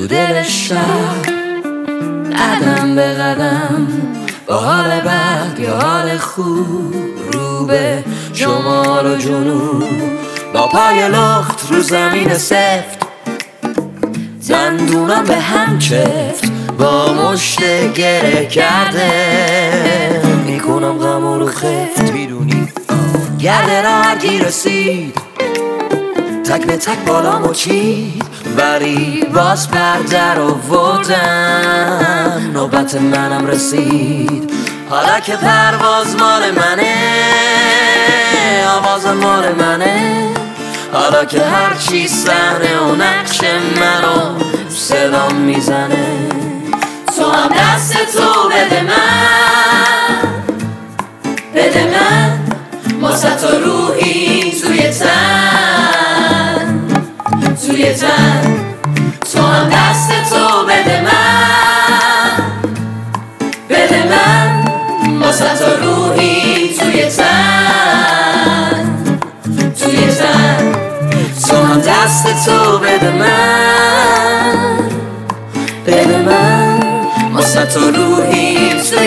تو دل شب، قدم به قدم، با حال بد یا حال خوب، رو به شمال و جنوب، با پای لخت رو زمین سفت، دندونم به هم چفت، با مشت گره کرده میکنم غم رو خفت. میدونی گرده را هرکی رسید، تک به تک بالامو چید، ولی باز پرده رو آوردم، نوبت منم رسید. حالا که پرواز مال منه، آواز مال منه، حالا که هرچی صحنه و نقش منو صدام میزنه، تو هم دست تو بده من، بده من، واسه تو روحی توی تن، توی تن، تو هم دست تو بده من، بده من، واسه تو روحی توی تن، توی تن، تو هم دست تو بده من، بده من، واسه تو روحی توی